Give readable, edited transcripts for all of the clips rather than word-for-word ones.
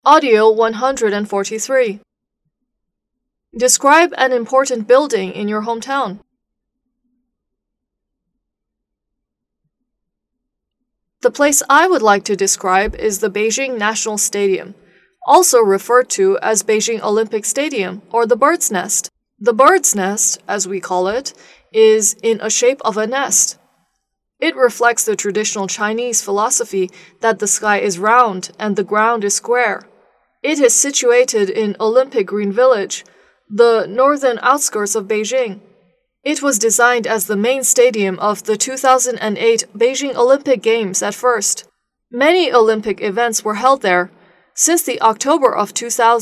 Audio 143. Describe an important building in your hometown. The place I would like to describe is the Beijing National Stadium, also referred to as Beijing Olympic Stadium or the Bird's Nest. The Bird's Nest, as we call it, is in a shape of a nest. It reflects the traditional Chinese philosophy that the sky is round and the ground is square. It is situated in Olympic Green Village, the northern outskirts of Beijing. It was designed as the main stadium of the 2008 Beijing Olympic Games at first. Many Olympic events were held there. Since the October of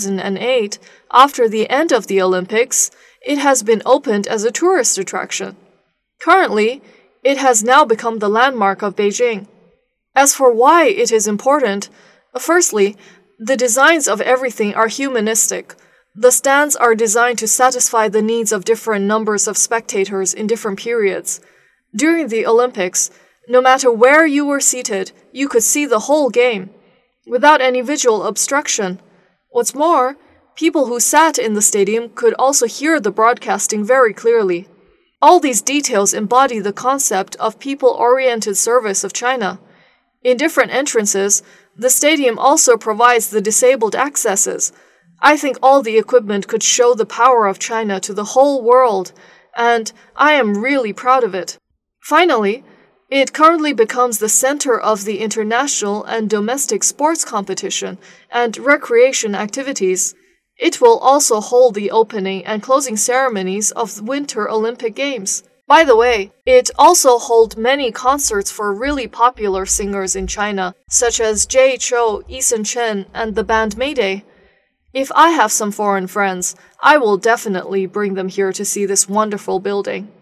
2008, after the end of the Olympics, it has been opened as a tourist attraction. Currently, it has now become the landmark of Beijing. As for why it is important, firstly, the designs of everything are humanistic. The stands are designed to satisfy the needs of different numbers of spectators in different periods. During the Olympics, no matter where you were seated, you could see the whole game, without any visual obstruction. What's more, people who sat in the stadium could also hear the broadcasting very clearly. All these details embody the concept of people-oriented service of China. In different entrances, the stadium also provides the disabled accesses. I think all the equipment could show the power of China to the whole world, and I am really proud of it. Finally, it currently becomes the center of the international and domestic sports competition and recreation activities. It will also hold the opening and closing ceremonies of the Winter Olympic Games. By the way, it also holds many concerts for really popular singers in China, such as Jay Chou, Eason Chen, and the band Mayday. If I have some foreign friends, I will definitely bring them here to see this wonderful building.